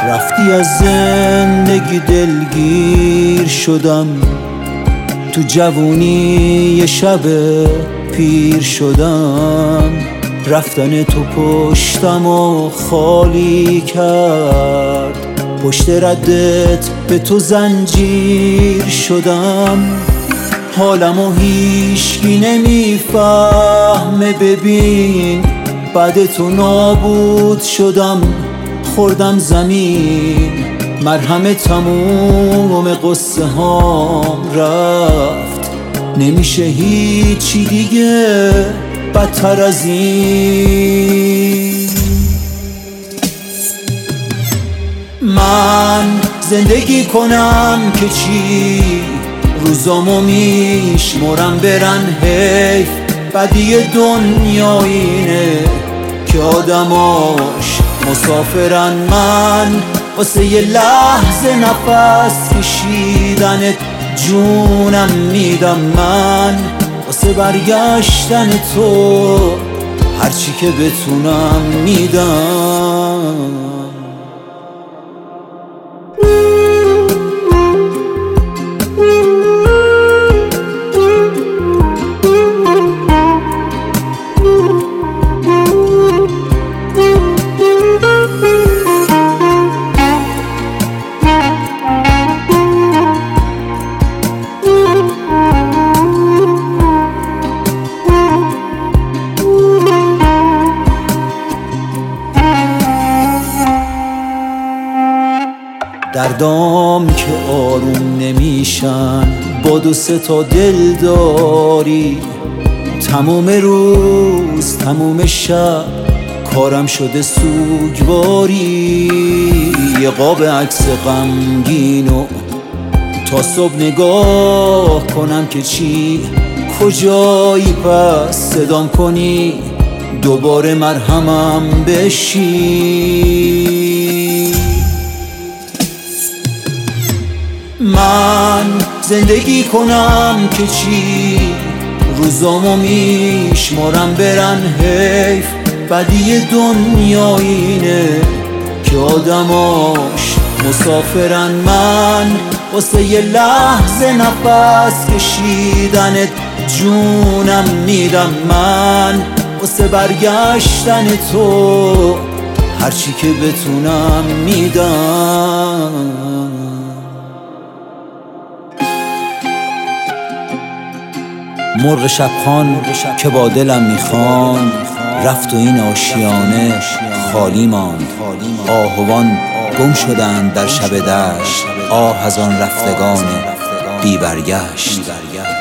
رفتی از زندگی دلگیر شدم، تو جوونی یه شب پیر شدم. رفتن تو پشتم و خالی کرد، پشت ردت به تو زنجیر شدم. حالمو هیچکی نمیفهمه، ببین بعد تو نابود شدم. خوردم زمین، مرهم تموم قصه هام رفت. نمیشه هیچی دیگه بدتر از این. من زندگی کنم که چی؟ روزامو میشمرم برن حیف. بدی دنیا اینه که آدماش مسافرن. من واسه یه لحظه نفس کشیدنت جونم میدم. من واسه برگشتن تو هرچی که بتونم میدم. دردام که آروم نمیشن با دو سه تا دل داری. تموم روز تموم شب کارم شده سوگواری. یه قاب عکس غمگینو تا صبح نگاه کنم که چی؟ کجایی پس صدام کنی دوباره مرهمم بشی؟ من زندگی کنم که چی؟ روزامو میشمرم برن حیف. بدی دنیا اینه که آدماش مسافرن. من واسه یه لحظه نفس کشیدنت جونم میدم. من واسه برگشتن تو هرچی که بتونم میدم. مرغ شبخوان که با دلم میخواند، رفت و این آشیانه خالی ماند. آهوان گم شدند در شب دشت، آه از آن رفتگان بی برگشت.